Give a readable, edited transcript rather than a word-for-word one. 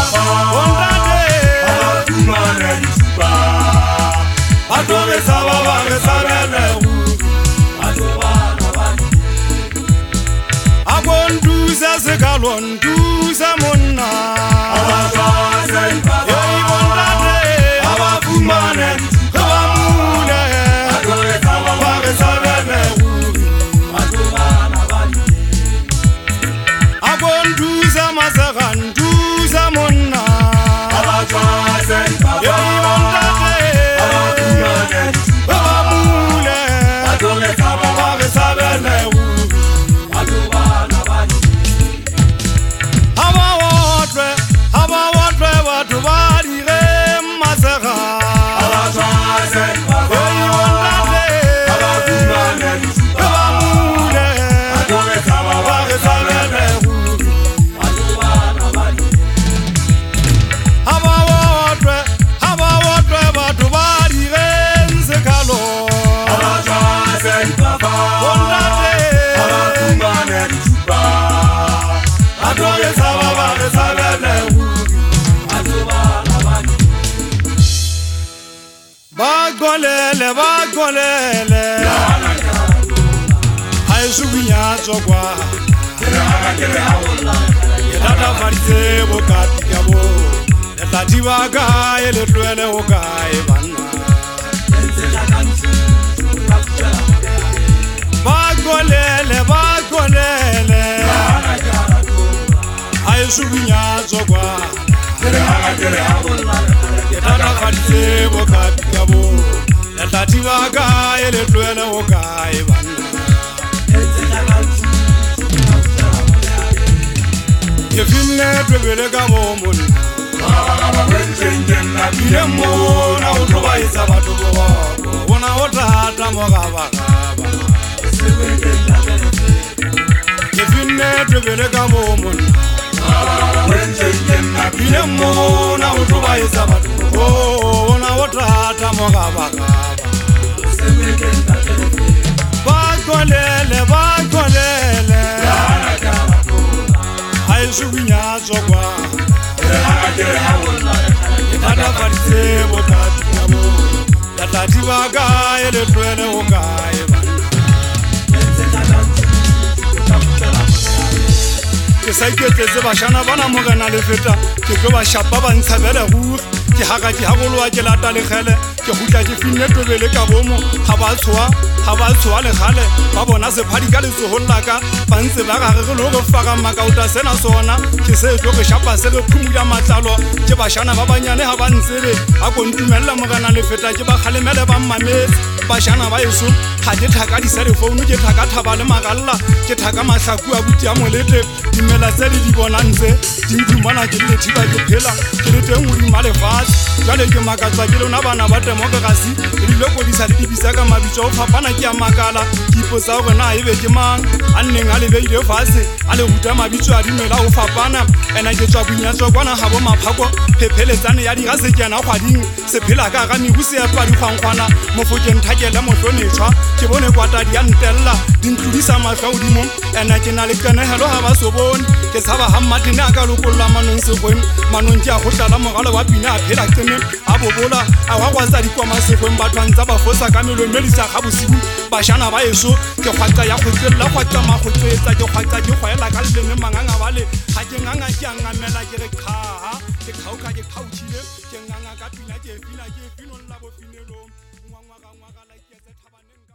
Bondate Abafumane dituba Atore sababa resabele Abonduza sekalonduza monna Abafase ipapa Yei bondate Abafumane dituba Abamule Atore sababa resabele Abonduza masakanduza monna Abafase ipapa Yei bondate Abafumane dituba Abamule Atore sababa resabele Abawotwe batho badire masega Abafase ipapa Yei bondate Abafumane dituba Abamule Atore sababa resabele Abawotwe batho badire nsekalo Abafase ipapa Bondate Abafumane dituba Atore sababa resabele Bagolele Haisubinya tsokwa Yetata farise bokati kabo Yetati baka yeletwele okae banna Bagolele Haisubinya tsokwa Yetata farise bokati kabo Yetati baka yeletwele okae banna Yefine twebele kabo monna Yemo na utoba isa batu boko Wona otata mogaba gaba Yefine twebele kabo monna Yemo na utoba isa batu boko Wona otata mogaba gaba Bagolele Haisubinya tsokwa Yetata farise bokati kabo Yetati baka yeletwele okae banna Ke sa iketletse bashana bana mo gana le feta ke tlo ba shapa ba ntshabele ruri ke haka ke hagoloa ke lata le gele ke gutla ke finne tobele ka bomo ha ba tswa le gale ba bona se phadi ka letsohong laka ba ntse ba gare re lo go faka makauta sena sona ke se tlo ke shapa se re phumuya matlalo ke bashana ba banyane ha ba ntsebe a kontumella mo gana le feta ke ba khalemele ba mmametse bashana ba yeso ha ke thaka di cell phone ke thaka thaba le magalla ke thaka mahlaku a buti a molete dimela tse di bonantse dimona ke le thiba ke phela ke le teng o di male fast jale ke makatsa ke lona bana ba democracy le loko di sa le dibisa ka mabitso o fapana ke a makala ke ipotsa gore na ebe ke mang a nneng a le beile fase a le ruta mabitso a dimela o fapana ena ke tswa bunyatso kwana ga bo maphako phepheletsane ya diga se kena kgwading se phela ka ga mebu se ya pa dikgwankgwana mofokeng thakela motlonetshwa ke bone kwata di a ntella di ntlodisa mahlo godimo ena ke na le kenegelo ga ba so bone ke tshaba ga mmatene a ka lokolola manong sekgweng manong ke a go tlala mogalo wa pina a phela kene a bobola a wa gwatsa dikwama sekgweng batho ntsa ba fosa ka melomedisa ga bosigo bashana ba eso ke kgwatsa ya go tswelela kgwatsa magotsetsa ke kgwatsa ke kgwaela ka leleme manganga bale ga ke nganga ke a ngamela ke re kgaga ke kgauka ke kgautšhile ke nganga ka pina ke fina ke finong la bofinelong ngwangwaga la ke etse thabaneng